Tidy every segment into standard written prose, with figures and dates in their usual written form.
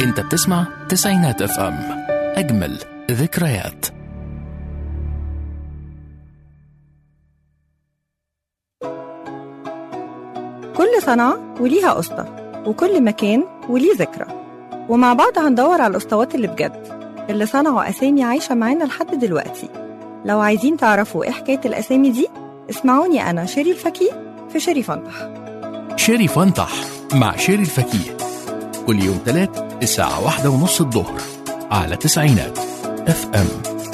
انت بتسمع تسعينات اف ام، اجمل ذكريات. كل صنعة وليها قسطة، وكل مكان وليه ذكرى، ومع بعض هندور على القسطوات اللي بجد، اللي صنعوا أسامي عايشة معانا لحد دلوقتي. لو عايزين تعرفوا إيه حكاية الأسامي دي، اسمعوني أنا شيري الفكيه في شيري فنطح. شيري فنطح مع شيري الفكيه، كل يوم 3 الساعة 1:30 الظهر على تسعينات اف ام.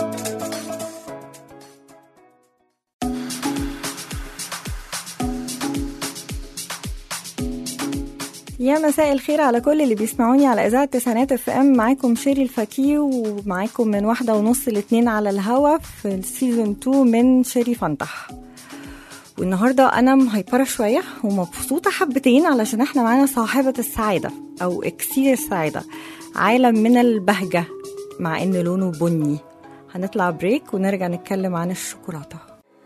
يا مساء الخير على كل اللي بيسمعوني على إذاعة تسعينات اف ام. معاكم شيري الفكيه، ومعاكم من 1:30 ل2 على الهوا في السيزون 2 من شيري فنطح. والنهاردة أنا مهيبرة شوية ومبسوطة حبتين، علشان احنا معانا صاحبة السعادة أو إكسير السعادة، عالم من البهجة مع إن لونه بني. هنطلع بريك ونرجع نتكلم عن الشوكولاتة.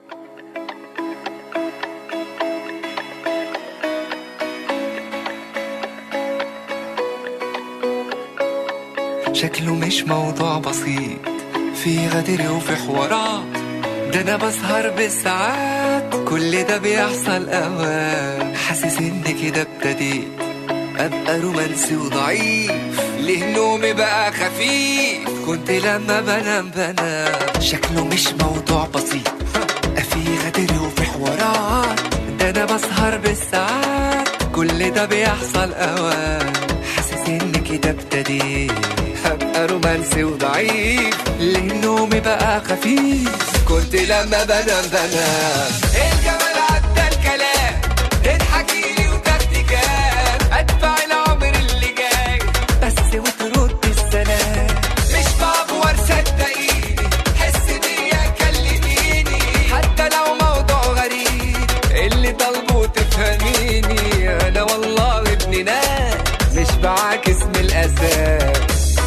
شكله مش موضوع بسيط، في غدر وفي حوارات، ده انا بسهر بالساعات، كل ده بيحصل اوقات، حاسس ان كده ابتديت ابقى رومانسي وضعيف، ليه نومي بقى خفيف، كنت لما بنام شكله مش موضوع بسيط، في غدر وفي حوارات، ده انا بسهر بالساعات، كل ده بيحصل اوقات، حاسس ان كده ابتديت هبقى رومانسي وضعيف، ليه نومي بقى خفيف، كنت لما بنام الجمال عدى الكلام، تضحكيلي وتكتكات، ادفع العمر اللي جاي بس وترد السلام، مش بعبور صدقيني، حس بيا كلميني، حتى لو موضوع غريب اللي طالبه تفهميني، انا والله ابن ناس مش بعاكس من الاساس.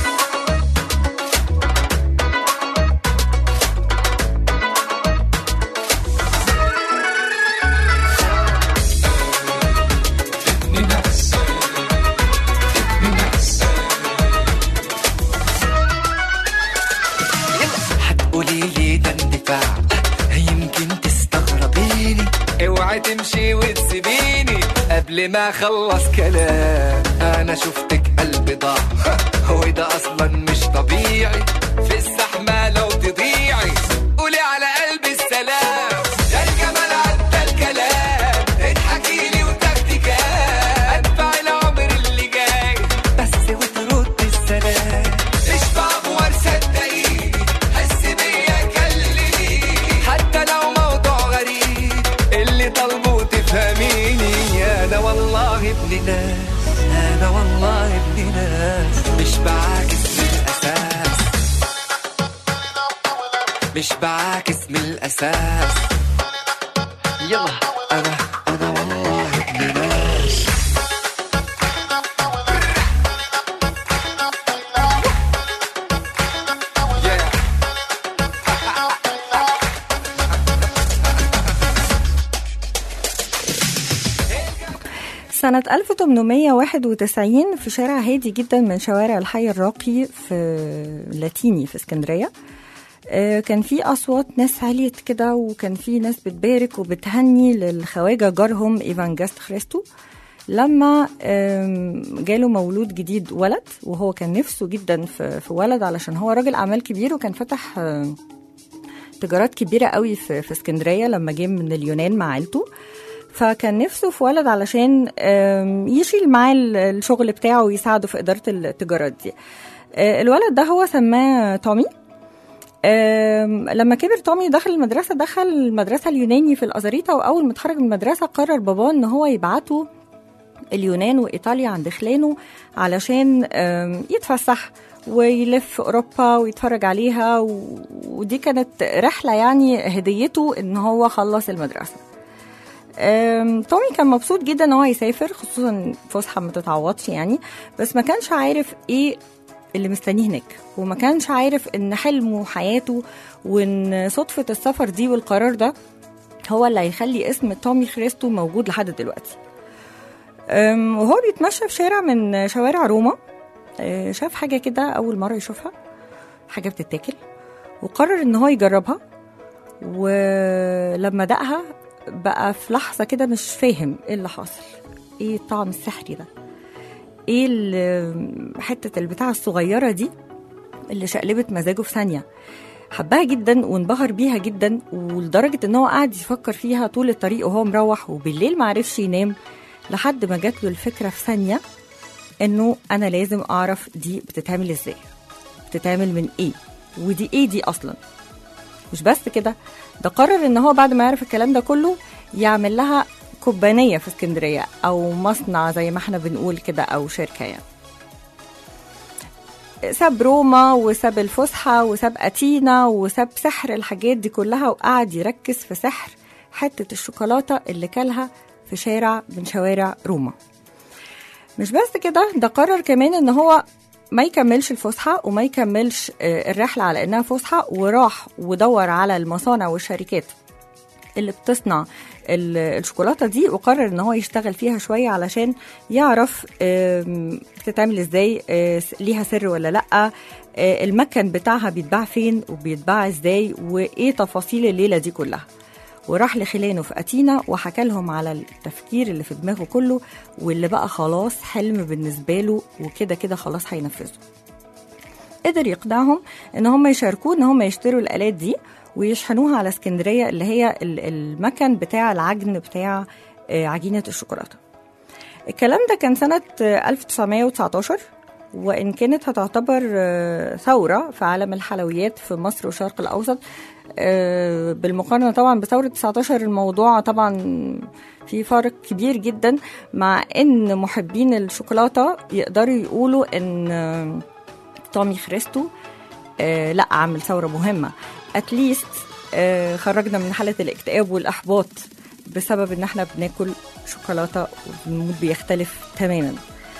اوعي تمشي وتسيبيني قبل ما اخلص كلام، انا شفتك قلبي ضاع وده اصلا مش طبيعي، في الزحمه لو تضيعي قولي على قلبي السلام، ده الجمال عدى الكلام، اضحكيلي وتكتكات، ادفع العمر اللي جاي بس وترد السلام، مش بعبور صدقيني، حس بيا كلميني، حتى لو موضوع غريب اللي طالبه تفهميني، انا والله ابن ناس، انا والله ابن ناس، مش بعاكس من الاساس، مش بعاكس من الاساس، يلا انا والله ابن ناس. سنة 1891 في شارع هادي جدا من شوارع الحي الراقي في لاتيني في اسكندرية، كان في أصوات ناس عليت كده، وكان في ناس بتبارك وبتهني للخواجة جارهم إيفانجست خريستو لما جاله مولود جديد ولد، وهو كان نفسه جدا في ولد، علشان هو راجل أعمال كبير وكان فتح تجارات كبيرة قوي في اسكندرية لما جه من اليونان مع عيلته، فكان نفسه في ولد علشان يشيل معاه الشغل بتاعه ويساعده في إدارة التجارات دي. الولد ده هو سماه تومي. لما كبر تومي دخل المدرسة اليوناني في الأزاريطة، وأول ما اتخرج من المدرسة قرر باباه إن هو يبعته اليونان وإيطاليا عند خلانه علشان يتفسح ويلف أوروبا ويتفرج عليها، ودي كانت رحلة يعني هديته إن هو خلص المدرسة. تومي كان مبسوط جدا ان هو يسافر، خصوصا فسحه ما تتعوضش يعني، بس ما كانش عارف ايه اللي مستنيه هناك، وما كانش عارف ان حلمه وحياته وان صدفه السفر دي والقرار ده هو اللي هيخلي اسم تومي خريستو موجود لحد دلوقتي. وهو بيتمشى في شارع من شوارع روما شاف حاجة كده أول مرة يشوفها، حاجة بتتاكل، وقرر إن هو يجربها. ولما دقها بقى في لحظة كده مش فاهم إيه اللي حاصل، إيه الطعم السحري ده، إيه حتة البتاعة الصغيرة دي اللي شقلبت مزاجه في ثانية. حبها جدا وانبهر بيها جدا، ولدرجة إن هو قاعد يفكر فيها طول الطريق وهو مروح، وبالليل معرفش ينام لحد ما جات له الفكرة في ثانية إنه أنا لازم أعرف دي بتتعمل إزاي، بتتعمل من إيه، ودي إيه دي أصلا. مش بس كده، ده قرر إن هو بعد ما يعرف الكلام ده كله يعمل لها كوبانية في اسكندرية، أو مصنع زي ما احنا بنقول كده، أو شركة يعني. ساب روما وساب الفسحة وساب أتينا وساب سحر الحاجات دي كلها، وقعد يركز في سحر حتة الشوكولاتة اللي كلها في شارع من شوارع روما. مش بس كده، ده قرر كمان إن هو ما يكملش الفسحة وما يكملش الرحلة على إنها فسحة، وراح ودور على المصانع والشركات اللي بتصنع الشوكولاتة دي، وقرر إن هو يشتغل فيها شوية علشان يعرف بتتعمل إزاي، ليها سر ولا لأ، المكن بتاعها بيتباع فين وبيتباع إزاي، وإيه تفاصيل الليلة دي كلها. وراح لخلانه في أتينا وحكى لهم على التفكير اللي في دماغه كله، واللي بقى خلاص حلم بالنسبة له وكده كده خلاص هينفذه. قدر يقنعهم إن هم يشاركوه، إن هم يشتروا الآلات دي ويشحنوها على اسكندرية، اللي هي المكن بتاع العجن بتاع عجينة الشوكولاتة. الكلام ده كان سنة 1919، وإن كانت هتعتبر ثورة في عالم الحلويات في مصر والشرق الأوسط. بالمقارنة طبعا بثورة 19 الموضوع طبعا في فرق كبير جدا، مع إن محبين الشوكولاتة يقدروا يقولوا إن تومي خريستو لا عمل ثورة مهمة، اتليست خرجنا من حالة الاكتئاب والإحباط بسبب إن احنا بناكل شوكولاتة والمود بيختلف تماما.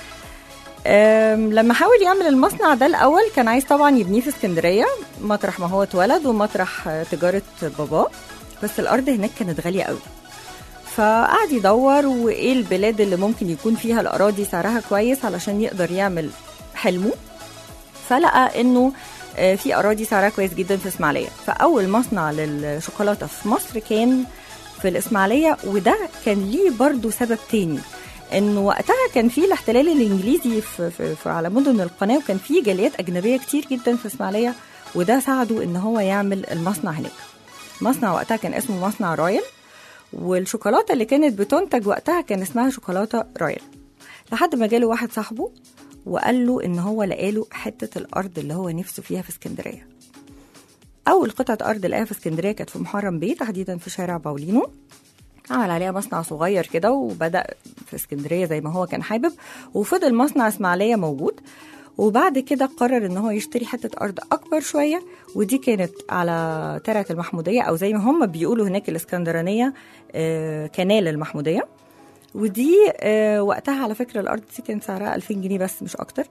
لما حاول يعمل المصنع ده الأول كان عايز طبعا يبنيه في اسكندرية، مطرح ما هو اتولد ومطرح تجارة باباه، بس الأرض هناك كانت غالية قوي. فقعد يدور وإيه البلاد اللي ممكن يكون فيها الأراضي سعرها كويس علشان يقدر يعمل حلمه. فلقى إنه في أراضي سعرها كويس جدا في إسماعيلية. فأول مصنع للشوكولاتة في مصر كان في الإسماعيلية، وده كان ليه برضو سبب تاني، إنه وقتها كان في الاحتلال الإنجليزي في على مدن القناة، وكان في جاليات أجنبية كتير جدا في إسماعيلية، وده ساعده إن هو يعمل المصنع هناك. مصنع وقتها كان اسمه مصنع رويال، والشوكولاتة اللي كانت بتنتج وقتها كان اسمها شوكولاتة رويال. لحد ما جاله واحد صاحبه وقال له إن هو لقاله حتة الأرض اللي هو نفسه فيها في اسكندرية. أول قطعة أرض لقاها في اسكندرية كانت في محرم بيه، تحديدا في شارع باولينو. عمل عليها مصنع صغير كده وبدأ في اسكندرية زي ما هو كان حابب، وفضل مصنع إسماعيلية موجود. وبعد كده قرر إن هو يشتري حتة أرض أكبر شوية، ودي كانت على ترعة المحمودية، أو زي ما هم بيقولوا هناك الإسكندرانية كنال المحمودية. ودي وقتها على فكرة الأرض دي كانت سعرها 2000 جنيه بس مش أكتر.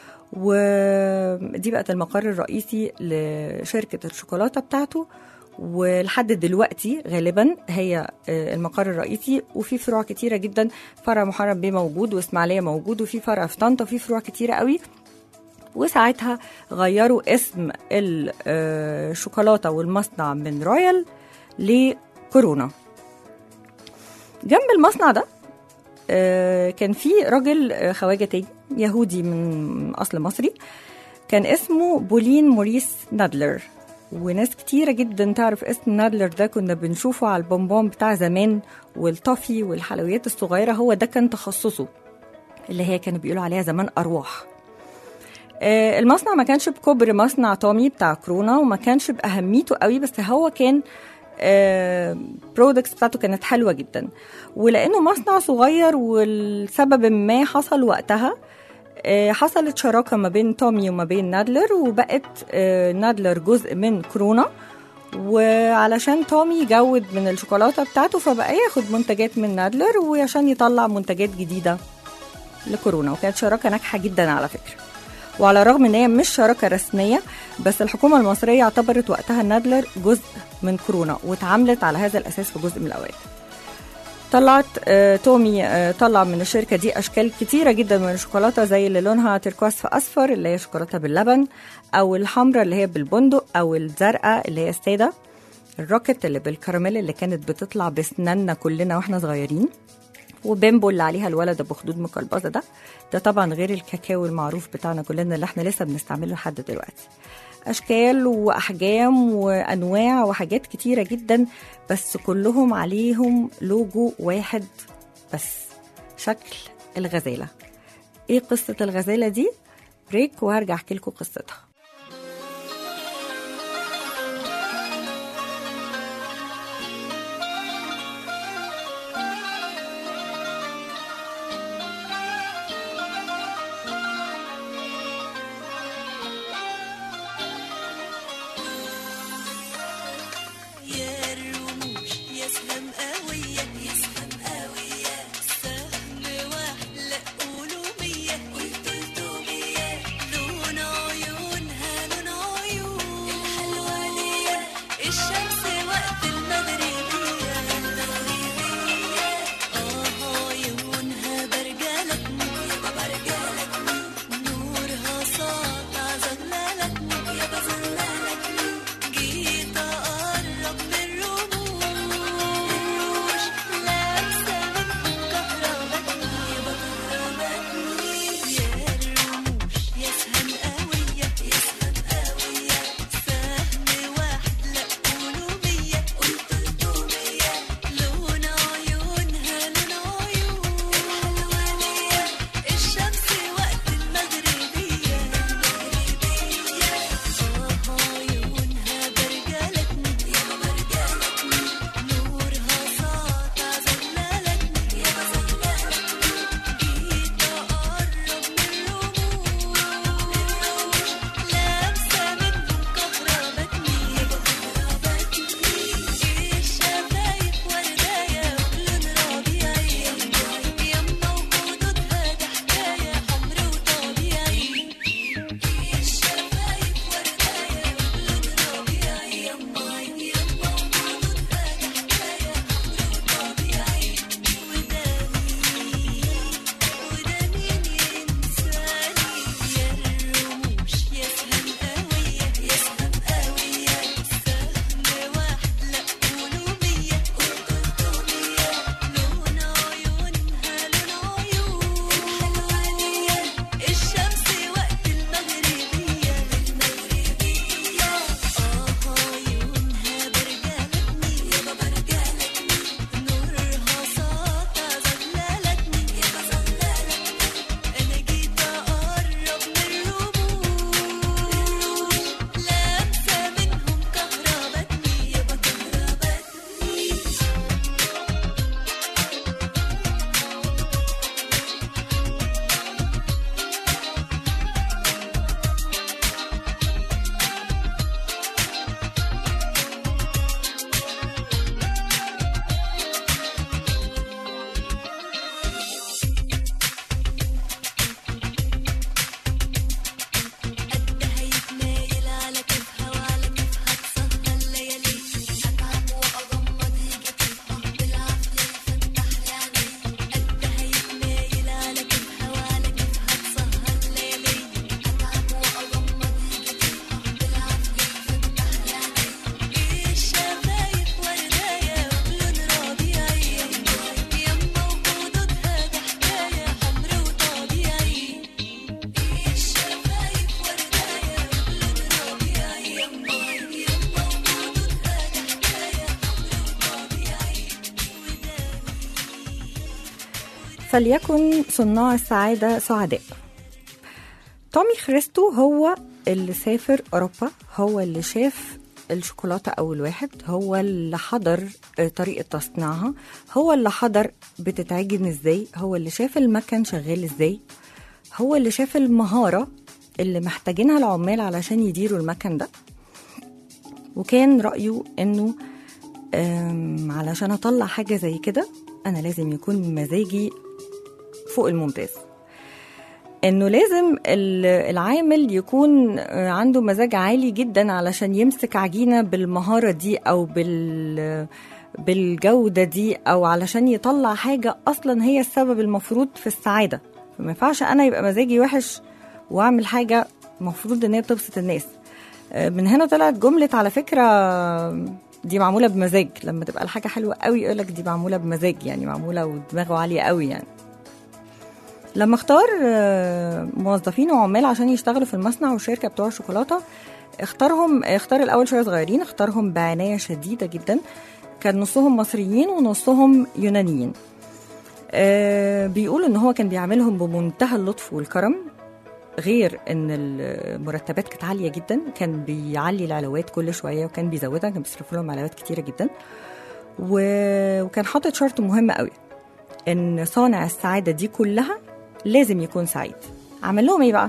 ودي بقت المقر الرئيسي لشركة الشوكولاتة بتاعته، ولحد دلوقتي غالبا هي المقر الرئيسي. وفي فروع كتيرة جدا، فرع محرم بيه موجود، واسماعيلية موجود، وفي فرع في طنطا، وفي فروع كتيرة قوي. وساعتها غيروا اسم الشوكولاتة والمصنع من رويال لكورونا. جنب المصنع ده كان في راجل خواجة تاني يهودي من أصل مصري، كان اسمه بولين موريس نادلر. وناس كتيرة جدا تعرف اسم نادلر ده، كنا بنشوفه على البونبون بتاع زمان والطافي والحلويات الصغيرة، هو ده كان تخصصه، اللي هي كانوا بيقولوا عليها زمان أرواح. المصنع ما كانش بكبر مصنع تومي بتاع كورونا، وما كانش بأهميته قوي، بس هو كان برودكتس بتاعته كانت حلوة جدا. ولأنه مصنع صغير والسبب ما حصل وقتها، حصلت شراكة ما بين تومي وما بين نادلر، وبقت نادلر جزء من كورونا. وعلشان تومي يجود من الشوكولاتة بتاعته، فبقى ياخد منتجات من نادلر وعشان يطلع منتجات جديدة لكورونا. وكانت شراكة ناجحة جدا على فكرة، وعلى الرغم ان هي مش شراكة رسمية، بس الحكومة المصرية اعتبرت وقتها نادلر جزء من كورونا، واتعاملت على هذا الأساس في جزء من الأوقات. طلعت تومي طلع من الشركة دي أشكال كتيرة جدا من الشوكولاتة، زي اللي لونها تركواز في أصفر اللي هي شوكولاتة باللبن، أو الحمراء اللي هي بالبندق، أو الزرقاء اللي هي سادة، الروكت اللي بالكراميل اللي كانت بتطلع بسناننا كلنا واحنا صغيرين، وبيمبو اللي عليها الولد ابو خدود مقلبظه ده طبعا غير الكاكاو المعروف بتاعنا كلنا اللي احنا لسه بنستعمله لحد دلوقتي. اشكال واحجام وانواع وحاجات كتيره جدا، بس كلهم عليهم لوجو واحد بس، شكل الغزاله. ايه قصه الغزاله دي؟ بريك وهرجع احكي لكم قصتها. فليكن صناع السعادة سعداء. تومي خريستو هو اللي سافر أوروبا، هو اللي شاف الشوكولاتة أول واحد، هو اللي حضر طريقة تصنيعها، هو اللي حضر بتتعجن ازاي، هو اللي شاف المكن شغال ازاي، هو اللي شاف المهارة اللي محتاجينها العمال علشان يديروا المكن ده. وكان رأيه انه علشان اطلع حاجة زي كده انا لازم يكون مزاجي فوق الممتاز، انه لازم العامل يكون عنده مزاج عالي جدا علشان يمسك عجينة بالمهارة دي او بالجودة دي أو علشان يطلع حاجة أصلا هي السبب المفروض في السعادة. فما ينفعش أنا يبقى مزاجي وحش وأعمل حاجة مفروض إن هي بتبسط الناس. من هنا طلعت جملة على فكرة دي معمولة بمزاج، لما تبقى الحاجة حلوة قوي يقولك دي معمولة بمزاج، يعني معمولة ودماغه عالية قوي. يعني لما اختار موظفين وعمال عشان يشتغلوا في المصنع والشركة بتوع الشوكولاتة، اختار الأول شوية صغيرين، اختارهم بعناية شديدة جدا. كان نصهم مصريين ونصهم يونانيين. بيقولوا ان هو كان بيعملهم بمنتهى اللطف والكرم، غير ان المرتبات كانت عاليه جدا. كان بيعلي العلاوات كل شويه وكان بيزودها، كان بيصرف لهم علاوات كتيره جدا. وكان حاطط شرط مهم قوي، ان صانع السعاده دي كلها لازم يكون سعيد. عمل لهم ايه بقى؟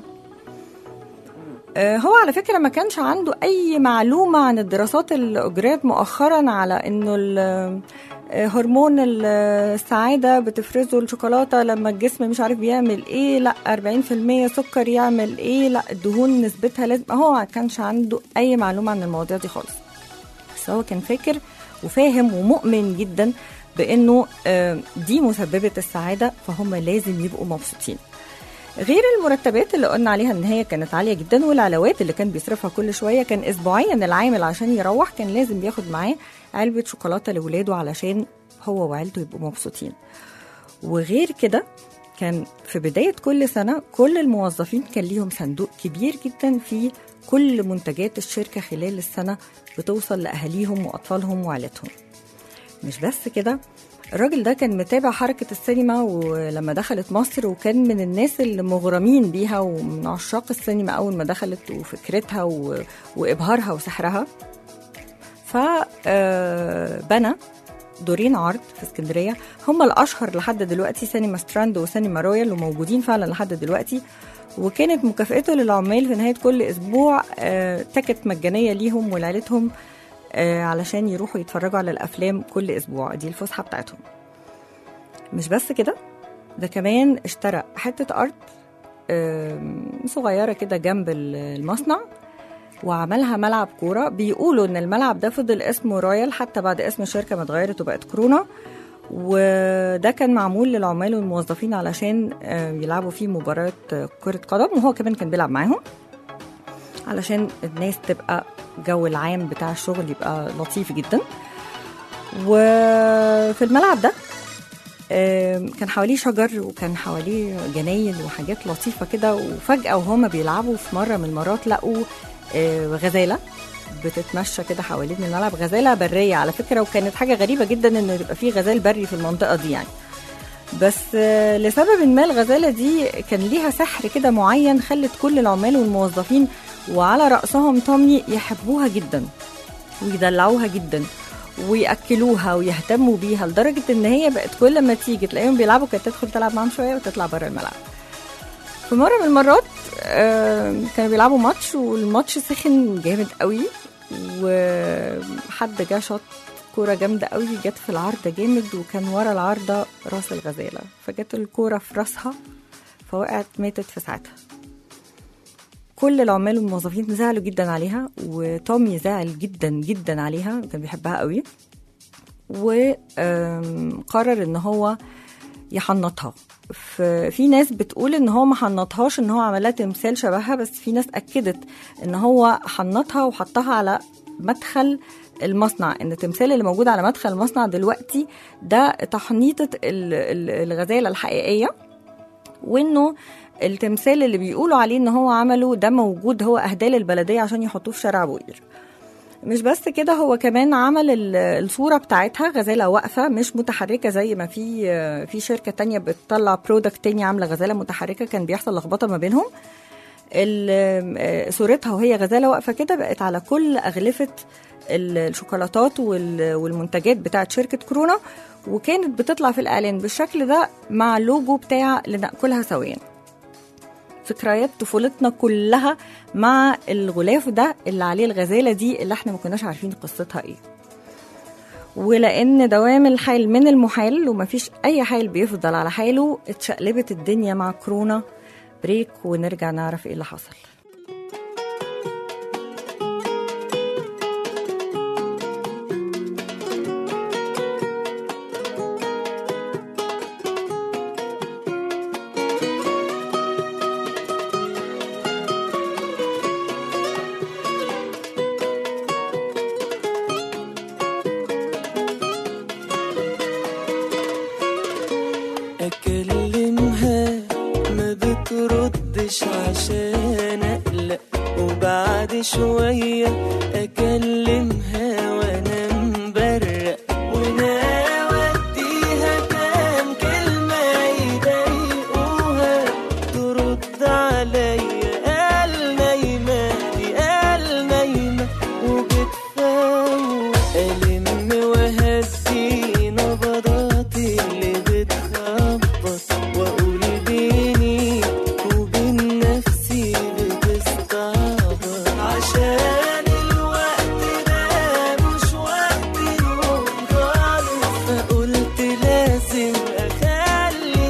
هو على فكرة ما كانش عنده أي معلومة عن الدراسات اللي أجريت مؤخرا على إنه هرمون السعادة بتفرزه الشوكولاتة لما الجسم مش عارف بيعمل إيه، لا 40% سكر يعمل إيه، لا الدهون نسبتها لازم. هو ما كانش عنده أي معلومة عن المواضيع دي خالص، بس هو كان فاكر وفاهم ومؤمن جدا بإنه دي مسببة السعادة، فهم لازم يبقوا مبسوطين. غير المرتبات اللي قلنا عليها ان هي كانت عاليه جدا، والعلاوات اللي كان بيصرفها كل شويه. كان اسبوعيا العامل عشان يروح كان لازم بياخد معاه علبه شوكولاته لاولاده علشان هو وعيلته يبقوا مبسوطين. وغير كده كان في بدايه كل سنه كل الموظفين كان ليهم صندوق كبير جدا فيه كل منتجات الشركه خلال السنه بتوصل لاهاليهم واطفالهم وعائلتهم. مش بس كده، الراجل ده كان متابع حركة السينما ولما دخلت مصر، وكان من الناس اللي مغرمين بيها ومن عشاق السينما أول ما دخلت، وفكرتها وإبهارها وسحرها. فبنى دورين عرض في اسكندرية هم الأشهر لحد دلوقتي، سينما ستراند وسينما رويال، وموجودين فعلا لحد دلوقتي. وكانت مكافئته للعمال في نهاية كل أسبوع تكت مجانية ليهم ولعيلتهم علشان يروحوا يتفرجوا على الأفلام كل أسبوع، دي الفسحة بتاعتهم. مش بس كده، ده كمان اشترى حتة أرض صغيرة كده جنب المصنع وعملها ملعب كورة. بيقولوا إن الملعب ده فضل اسمه رويال حتى بعد اسم الشركة ما اتغيرت وبقت كورونا، وده كان معمول للعمال والموظفين علشان يلعبوا فيه مباراة كرة قدم، وهو كمان كان بيلعب معاهم علشان الناس تبقى جو العام بتاع الشغل يبقى لطيف جدا. وفي الملعب ده كان حواليه شجر وكان حواليه جناين وحاجات لطيفة كده. وفجأة وهما بيلعبوا في مرة من المرات لقوا غزالة بتتمشى كده حوالين الملعب، غزالة برية على فكرة. وكانت حاجة غريبة جدا إنه يبقى فيه غزال بري في المنطقة دي يعني، بس لسبب ما الغزالة دي كان ليها سحر كده معين خلت كل العمال والموظفين وعلى رأسهم تومي يحبوها جدا ويدلعوها جدا ويأكلوها ويهتموا بيها، لدرجة ان هي بقت كل ما تيجي تلاقيهم بيلعبوا كانت تدخل تلعب معاهم شوية وتطلع بره الملعب. في مرة من المرات كانوا بيلعبوا ماتش والماتش سخن جامد قوي، وحد جا شاط كورة جامدة قوي جت في العارضة جامد، وكان ورا العارضة راس الغزالة، فجت الكورة في راسها فوقعت ماتت في ساعتها. كل العمال والموظفين زعلوا جدا عليها، وتومي زعل جدا جدا عليها، كان بيحبها قوي، وقرر ان هو يحنطها. في ناس بتقول ان هو ما حنطهاش، ان هو عملها تمثال شبهها، بس في ناس اكدت ان هو حنطها وحطها على مدخل المصنع، ان التمثال اللي موجود على مدخل المصنع دلوقتي ده تحنيطة الغزالة الحقيقية، وانه التمثال اللي بيقولوا عليه ان هو عمله ده موجود هو اهداه للبلدية عشان يحطوه في شارع ابو قير. مش بس كده، هو كمان عمل الصورة بتاعتها غزالة واقفة مش متحركة زي ما في شركة تانية بتطلع برودكت تاني عاملة غزالة متحركة، كان بيحصل لخبطة ما بينهم. صورتها وهي غزالة واقفة كده بقت على كل أغلفة الشوكولاتات والمنتجات بتاعت شركة كورونا، وكانت بتطلع في الإعلان بالشكل ده مع اللوجو بتاع لنأكلها سويا. ذكريات طفولتنا كلها مع الغلاف ده اللي عليه الغزالة دي اللي احنا ما كناش عارفين قصتها ايه. ولأن دوام الحال من المحال ومفيش أي حال بيفضل على حاله، اتشقلبت الدنيا مع كورونا. بريك ونرجع نعرف ايه اللي حصل. قلتش عشان اقلق، وبعد شوية اكلمها وانا مبرق، وناوي اديها كام كلمة يضايقوها، ترد عليا قال نايمة دي قال نايمة وبتفوق، ألم وهدي نبضات اللي بتخبط، وأقول بيني وبين نفسي بتستعبط، عشان الوقت ده مش وقت نوم خالص، فقلت لازم أخلي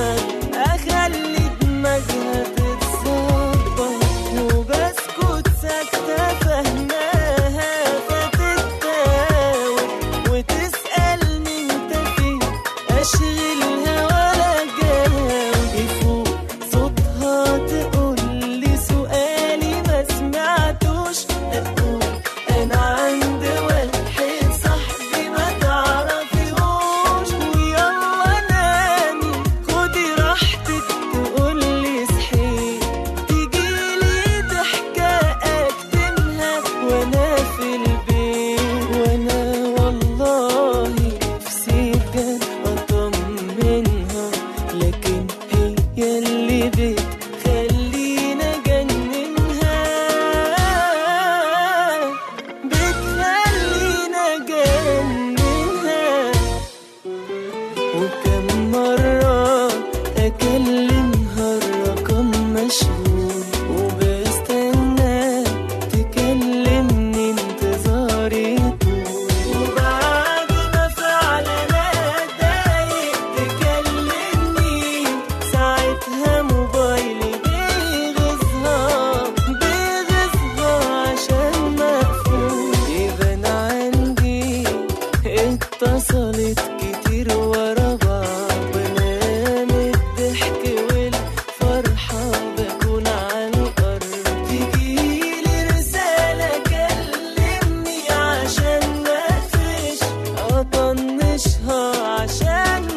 دماغها تتصبط، وبسكت ساكتة فهماها فتتداوي، وتسألني انت فين أشغلها ولا جاوب، يفوق صوتها تقولي سؤالي ما سمعتوش، أقول أنا عند واحد صاحبي ما تعرفيهوش، ويلا نامي خدي راحتك، تقولي صحيت تجيلي ضحكة أكتمها وأنا في البيت، وأنا والله نفسي بجد أطمنها، لكن هي اللي بتخليني أجننها، وكم مرة أكلمها الرقم مشغول، وبستنى تكلمني انتظاري طول، وبعد ما فعلا أتضايق تكلمني، ساعتها موبايلي بيغيظها عشان مقفول، يبان عندي اتصلت كتير ورا بعض، بنام الضحك والفرحة بكون على الأرض، تجيلي رسالة كلمني عشان مقفش أطنشها، عشان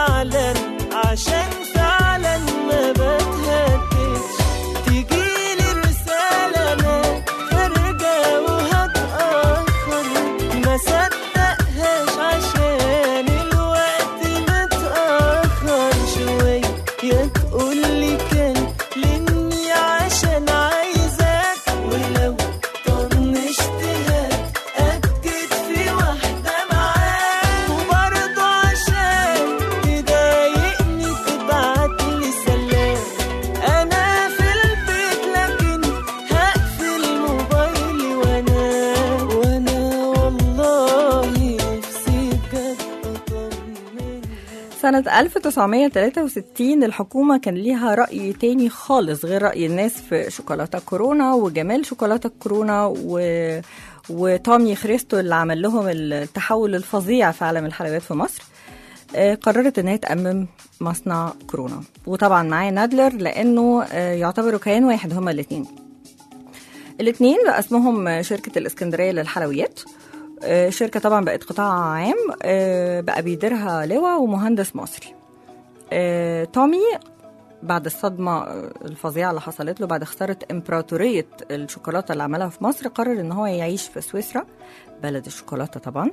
فعلا ما بتهدش، تجيلي رسالة ما خارجة وهتأخر، ما صدقهاش عشان الوقت متأخر شوية، تقولي كلمني عشان عايزاك، ولو طنشتها أكد في واحدة معاك، وبرضه عشان تضايقني تبعتلي سلام، أنا في البيت لكن هقفل موبايلي، وأنا والله نفسي بجد أطمنها. سنة 1963 الحكومة كان ليها رأي تاني خالص غير رأي الناس في شوكولاتة كورونا وجمال شوكولاتة كورونا وتومي خريستو اللي عمل لهم التحول الفظيع في عالم الحلويات في مصر. قررت ان هي تأمم مصنع كورونا، وطبعا معاه نادلر لانه يعتبروا كيان واحد هما الاثنين بقى اسمهم شركة الاسكندرية للحلويات. شركة طبعا بقت قطاع عام، بقى بيديرها لواء ومهندس مصري. تومي بعد الصدمة الفظيعة اللي حصلت له بعد خسارة إمبراطورية الشوكولاتة اللي عملها في مصر، قرر إن هو يعيش في سويسرا بلد الشوكولاتة طبعا،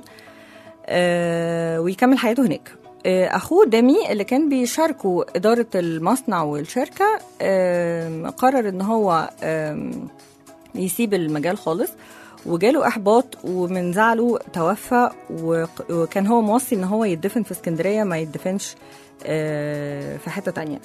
ويكمل حياته هناك. أخوه دامي اللي كان بيشاركوا إدارة المصنع والشركة قرر إن هو يسيب المجال خالص، وجاله إحباط ومن زعله توفى، وكان هو موصي إن هو يدفن في اسكندرية ما يدفنش في حتة تانية.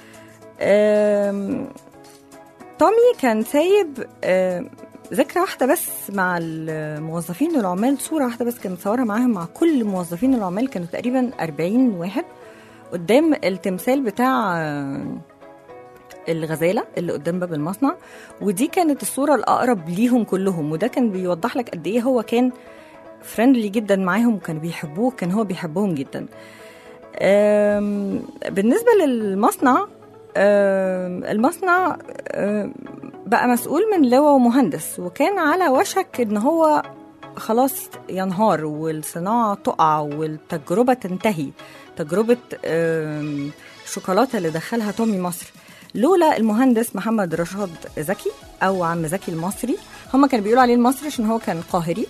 تومي كان سايب ذكرى واحدة بس مع الموظفين العمال، صورة واحدة بس كان مصورها معاهم مع كل موظفين العمال، كانوا تقريبا 40 واحد قدام التمثال بتاع الغزالة اللي قدام باب المصنع، ودي كانت الصورة الأقرب ليهم كلهم، وده كان بيوضح لك قد إيه هو كان فريندلي جدا معاهم وكانوا بيحبوه، كان هو بيحبهم جدا. بالنسبة للمصنع، المصنع بقى مسؤول من لواء ومهندس، وكان على وشك ان هو خلاص ينهار والصناعة تقع والتجربة تنتهي، تجربة الشوكولاتة اللي دخلها تومي مصر. لولا المهندس محمد رشاد زكي أو عم زكي المصري، هم كانوا بيقولوا عليه المصري عشان هو كان قاهري.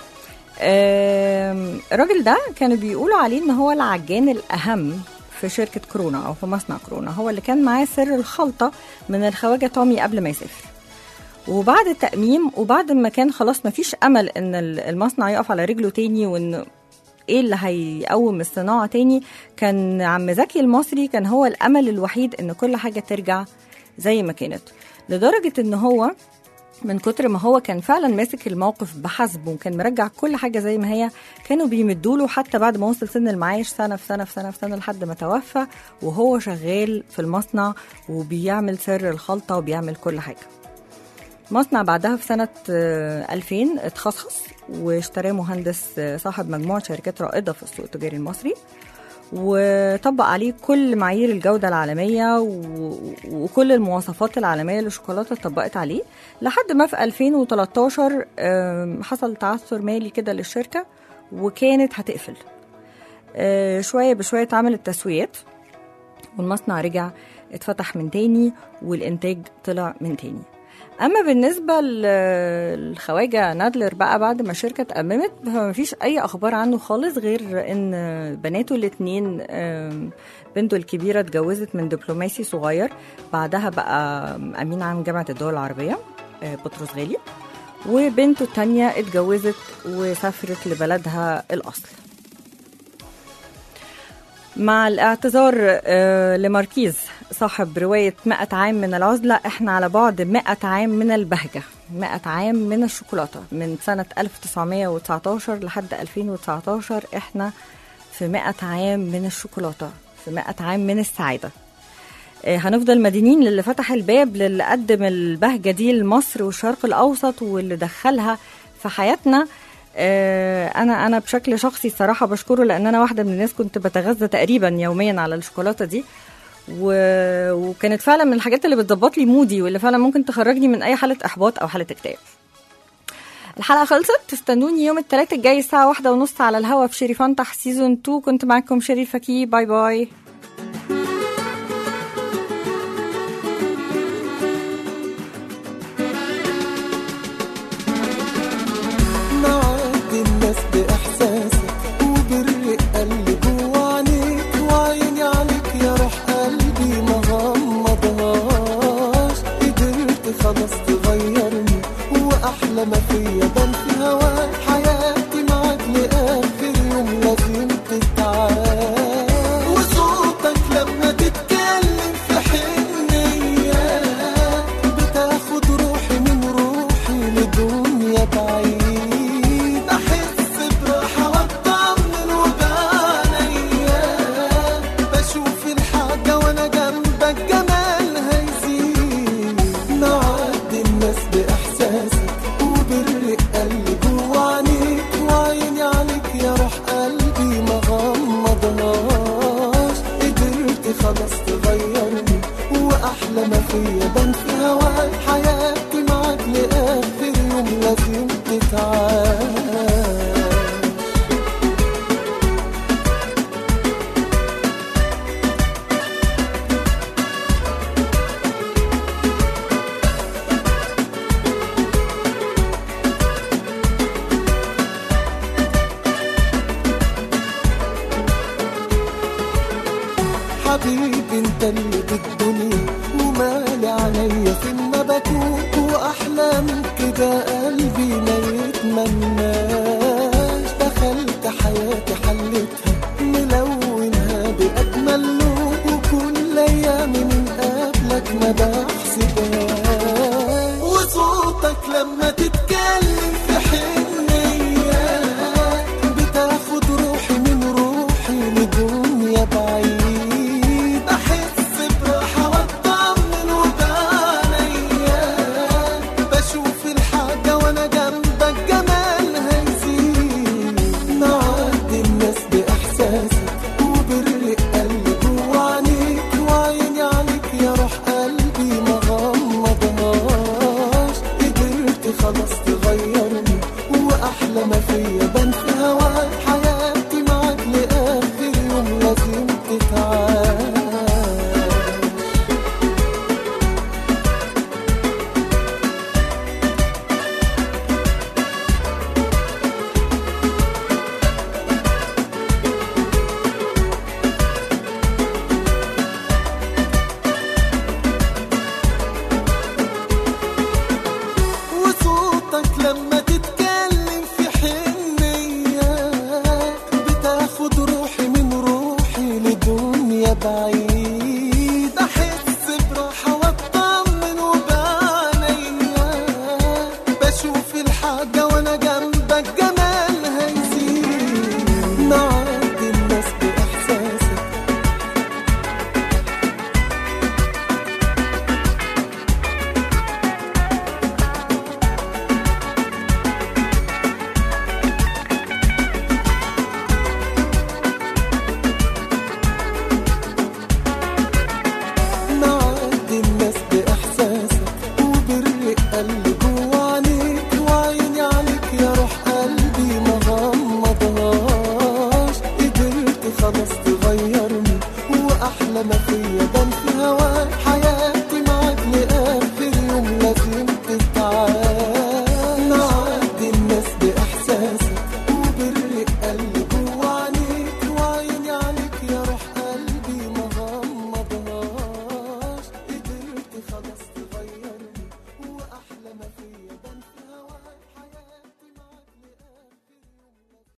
الراجل ده كانوا بيقولوا عليه إن هو العجان الأهم في شركة كورونا أو في مصنع كورونا، هو اللي كان معاه سر الخلطة من الخواجة تومي قبل ما يسافر. وبعد التأميم وبعد ما كان خلاص ما فيش أمل إن المصنع يقف على رجله تاني وإن إيه اللي هيقوم الصناعة تاني، كان عم زكي المصري كان هو الأمل الوحيد إن كل حاجة ترجع زي ما كانت، لدرجة إن هو من كتر ما هو كان فعلا ماسك الموقف بحسبه وكان مرجع كل حاجة زي ما هي، كانوا بيمدوله حتى بعد ما وصل سن المعاش سنة في سنة في سنة في سنة لحد ما توفى وهو شغال في المصنع وبيعمل سر الخلطة وبيعمل كل حاجة. مصنع بعدها في سنة 2000 اتخصص واشتراه مهندس صاحب مجموعة شركات رائدة في السوق التجاري المصري، وطبق عليه كل معايير الجودة العالمية وكل المواصفات العالمية للشوكولاتة اتطبقت عليه، لحد ما في 2013 حصل تعثر مالي كده للشركة وكانت هتقفل. شوية بشوية اتعملت تسويات والمصنع رجع اتفتح من تاني والإنتاج طلع من تاني. أما بالنسبة للخواجة نادلر بقى بعد ما الشركة اتأممت فما فيش أي أخبار عنه خالص، غير إن بناته الاتنين بنته الكبيرة اتجوزت من دبلوماسي صغير، بعدها بقى أمين عام جامعة الدول العربية بطرس غالي، وبنته التانية اتجوزت وسافرت لبلدها الأصل. مع الاعتذار لماركيز صاحب رواية 100 عام من العزلة، احنا على بعد 100 عام من البهجة، 100 عام من الشوكولاتة، من سنة 1919 لحد 2019 احنا في 100 عام من الشوكولاتة، في 100 عام من السعادة. هنفضل مدينين للي فتح الباب، للي قدم البهجة دي لمصر والشرق الأوسط واللي دخلها في حياتنا. انا بشكل شخصي الصراحه بشكره، لان انا واحده من الناس كنت بتغذى تقريبا يوميا على الشوكولاته دي، وكانت فعلا من الحاجات اللي بتظبط لي مودي واللي فعلا ممكن تخرجني من اي حاله احباط او حاله اكتئاب. الحلقه خلصت، تستنوني يوم الثلاثاء الجاي الساعه 1:30 على الهوا في شيري فانتح سيزون 2. كنت معاكم شيري الفكي، باي باي. بإحساسك وبالرقة اللي جوا عينيك وعيني عليك يا روح قلبي ما غمضهاش، قدرت خلاص تغيرني وأحلى ما فيا بان في هواك، حياتي معاك لآخر يوم لازم تتعاش، وصوتك لما تتكلم في حنية بتاخد روحي من روحي لدنيا بعيد، خلاص تغيرني وأحلى ما فيا بان في هواك، حياتي معاك لآخر يوم لازم تتعاش. حبيبي انت اللي بالدنيا ومالي عليا فين ما بكون، واحلام كده قلبي ما يتمناش، دخلت حياتي حلتها ملونها باجمل لون، وكل ايامي من قبلك ما بحسبهاش، وصوتك لما تتكلم في حنية بتاخد روحي من روحي لدنيا بعيد، وبالرقة اللي جوا عينيك وعيني عليك يا روح قلبي ما غمضهاش، قدرت خلاص تغير وأحلى ما فيا بان في هواك، حياتي معاك لآخر يوم لازم